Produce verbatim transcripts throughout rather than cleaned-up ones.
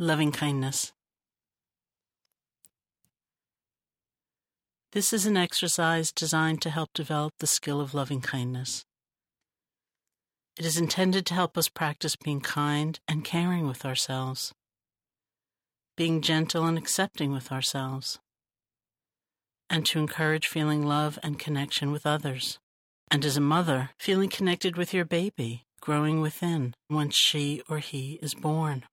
Loving kindness. This is an exercise designed to help develop the skill of loving kindness. It is intended to help us practice being kind and caring with ourselves, being gentle and accepting with ourselves, and to encourage feeling love and connection with others. And as a mother, feeling connected with your baby, growing within once she or he is born.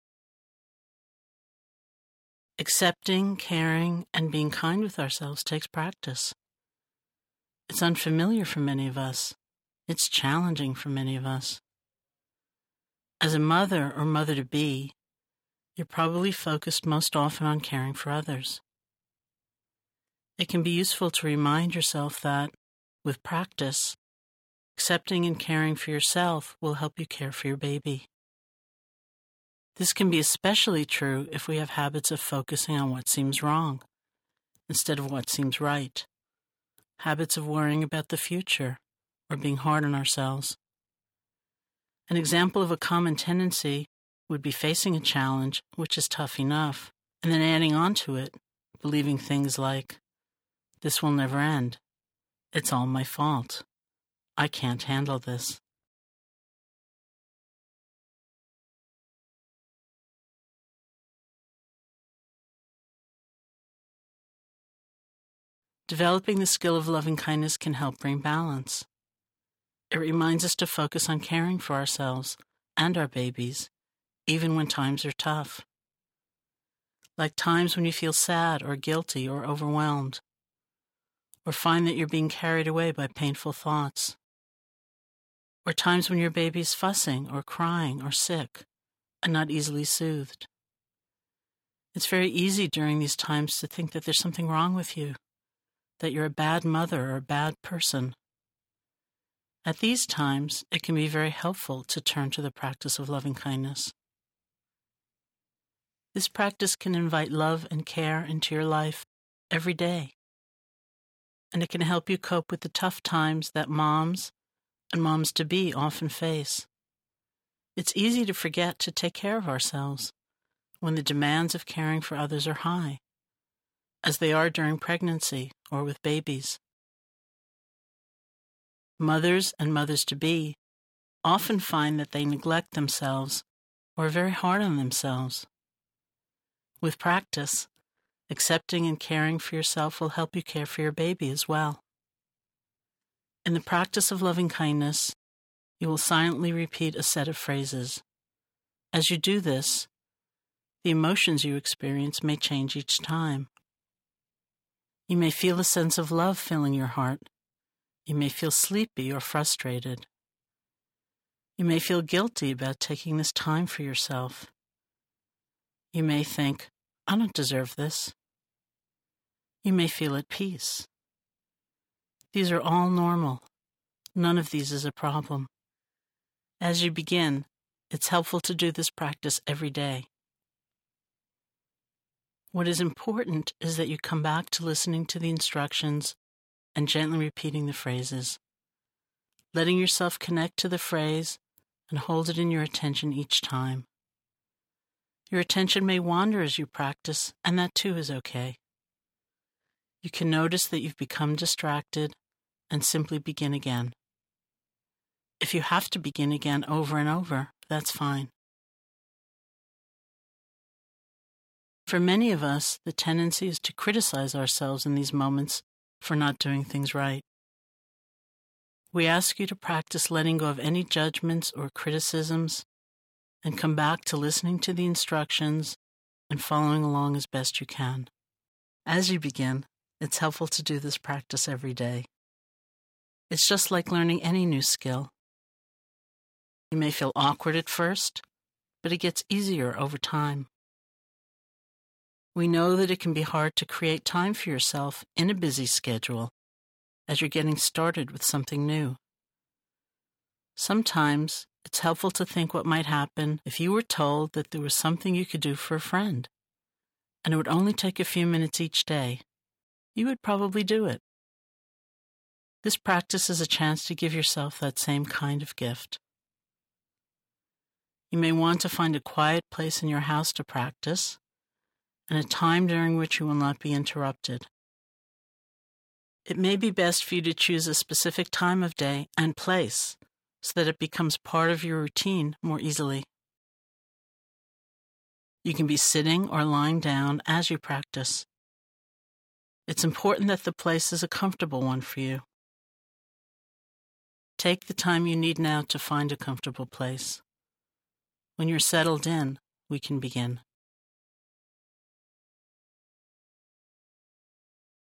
Accepting, caring, and being kind with ourselves takes practice. It's unfamiliar for many of us. It's challenging for many of us. As a mother or mother-to-be, you're probably focused most often on caring for others. It can be useful to remind yourself that, with practice, accepting and caring for yourself will help you care for your baby. This can be especially true if we have habits of focusing on what seems wrong instead of what seems right, habits of worrying about the future or being hard on ourselves. An example of a common tendency would be facing a challenge which is tough enough, and then adding on to it, believing things like, "This will never end. It's all my fault. I can't handle this." Developing the skill of loving kindness can help bring balance. It reminds us to focus on caring for ourselves and our babies, even when times are tough. Like times when you feel sad or guilty or overwhelmed, or find that you're being carried away by painful thoughts, or times when your baby's fussing or crying or sick and not easily soothed. It's very easy during these times to think that there's something wrong with you, that you're a bad mother or a bad person. At these times, it can be very helpful to turn to the practice of loving kindness. This practice can invite love and care into your life every day, and it can help you cope with the tough times that moms and moms-to-be often face. It's easy to forget to take care of ourselves when the demands of caring for others are high, as they are during pregnancy or with babies. Mothers and mothers-to-be often find that they neglect themselves or are very hard on themselves. With practice, accepting and caring for yourself will help you care for your baby as well. In the practice of loving kindness, you will silently repeat a set of phrases. As you do this, the emotions you experience may change each time. You may feel a sense of love filling your heart. You may feel sleepy or frustrated. You may feel guilty about taking this time for yourself. You may think, "I don't deserve this." You may feel at peace. These are all normal. None of these is a problem. As you begin, it's helpful to do this practice every day. What is important is that you come back to listening to the instructions and gently repeating the phrases, letting yourself connect to the phrase and hold it in your attention each time. Your attention may wander as you practice, and that too is okay. You can notice that you've become distracted and simply begin again. If you have to begin again over and over, that's fine. For many of us, the tendency is to criticize ourselves in these moments for not doing things right. We ask you to practice letting go of any judgments or criticisms and come back to listening to the instructions and following along as best you can. As you begin, it's helpful to do this practice every day. It's just like learning any new skill. You may feel awkward at first, but it gets easier over time. We know that it can be hard to create time for yourself in a busy schedule as you're getting started with something new. Sometimes it's helpful to think what might happen if you were told that there was something you could do for a friend, and it would only take a few minutes each day. You would probably do it. This practice is a chance to give yourself that same kind of gift. You may want to find a quiet place in your house to practice, and a time during which you will not be interrupted. It may be best for you to choose a specific time of day and place so that it becomes part of your routine more easily. You can be sitting or lying down as you practice. It's important that the place is a comfortable one for you. Take the time you need now to find a comfortable place. When you're settled in, we can begin.